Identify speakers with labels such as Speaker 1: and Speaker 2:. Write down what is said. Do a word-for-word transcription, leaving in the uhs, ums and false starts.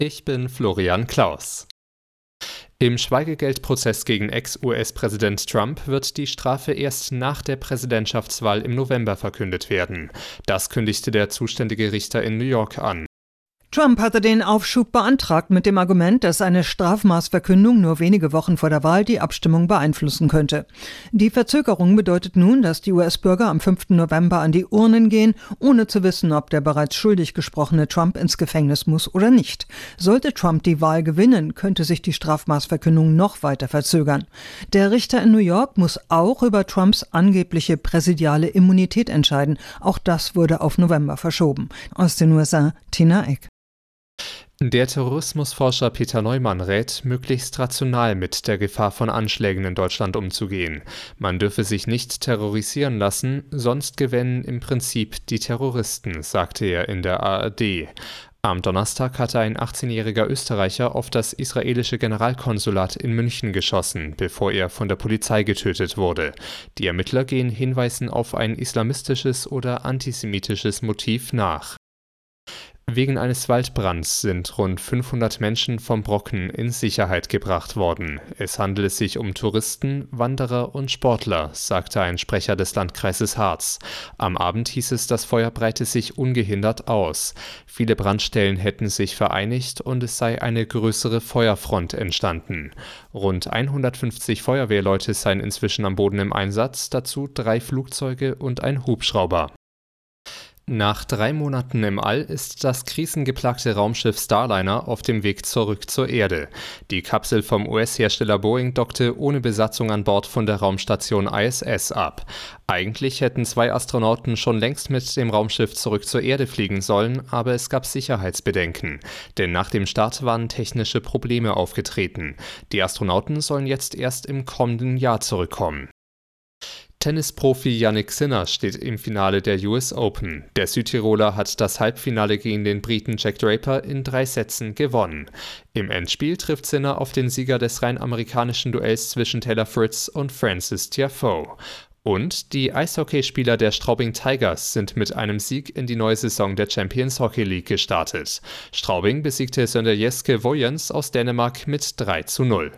Speaker 1: Ich bin Florian Klaus. Im Schweigegeldprozess gegen Ex-U S-Präsident Trump wird die Strafe erst nach der Präsidentschaftswahl im November verkündet werden. Das kündigte der zuständige Richter in New York an.
Speaker 2: Trump hatte den Aufschub beantragt mit dem Argument, dass eine Strafmaßverkündung nur wenige Wochen vor der Wahl die Abstimmung beeinflussen könnte. Die Verzögerung bedeutet nun, dass die U S-Bürger am fünften November an die Urnen gehen, ohne zu wissen, ob der bereits schuldig gesprochene Trump ins Gefängnis muss oder nicht. Sollte Trump die Wahl gewinnen, könnte sich die Strafmaßverkündung noch weiter verzögern. Der Richter in New York muss auch über Trumps angebliche präsidiale Immunität entscheiden. Auch das wurde auf November verschoben. Aus den U S A, Tina Eck.
Speaker 1: Der Terrorismusforscher Peter Neumann rät, möglichst rational mit der Gefahr von Anschlägen in Deutschland umzugehen. Man dürfe sich nicht terrorisieren lassen, sonst gewännen im Prinzip die Terroristen, sagte er in der A R D. Am Donnerstag hatte ein achtzehnjähriger Österreicher auf das israelische Generalkonsulat in München geschossen, bevor er von der Polizei getötet wurde. Die Ermittler gehen Hinweisen auf ein islamistisches oder antisemitisches Motiv nach. Wegen eines Waldbrands sind rund fünfhundert Menschen vom Brocken in Sicherheit gebracht worden. Es handele sich um Touristen, Wanderer und Sportler, sagte ein Sprecher des Landkreises Harz. Am Abend hieß es, das Feuer breite sich ungehindert aus. Viele Brandstellen hätten sich vereinigt und es sei eine größere Feuerfront entstanden. Rund hundertfünfzig Feuerwehrleute seien inzwischen am Boden im Einsatz, dazu drei Flugzeuge und ein Hubschrauber. Nach drei Monaten im All ist das krisengeplagte Raumschiff Starliner auf dem Weg zurück zur Erde. Die Kapsel vom U S-Hersteller Boeing dockte ohne Besatzung an Bord von der Raumstation I S S ab. Eigentlich hätten zwei Astronauten schon längst mit dem Raumschiff zurück zur Erde fliegen sollen, aber es gab Sicherheitsbedenken. Denn nach dem Start waren technische Probleme aufgetreten. Die Astronauten sollen jetzt erst im kommenden Jahr zurückkommen. Tennisprofi Jannik Sinner steht im Finale der U S Open. Der Südtiroler hat das Halbfinale gegen den Briten Jack Draper in drei Sätzen gewonnen. Im Endspiel trifft Sinner auf den Sieger des rein amerikanischen Duells zwischen Taylor Fritz und Frances Tiafoe. Und die Eishockeyspieler der Straubing Tigers sind mit einem Sieg in die neue Saison der Champions Hockey League gestartet. Straubing besiegte Sønderjyske Vojens aus Dänemark mit drei zu null.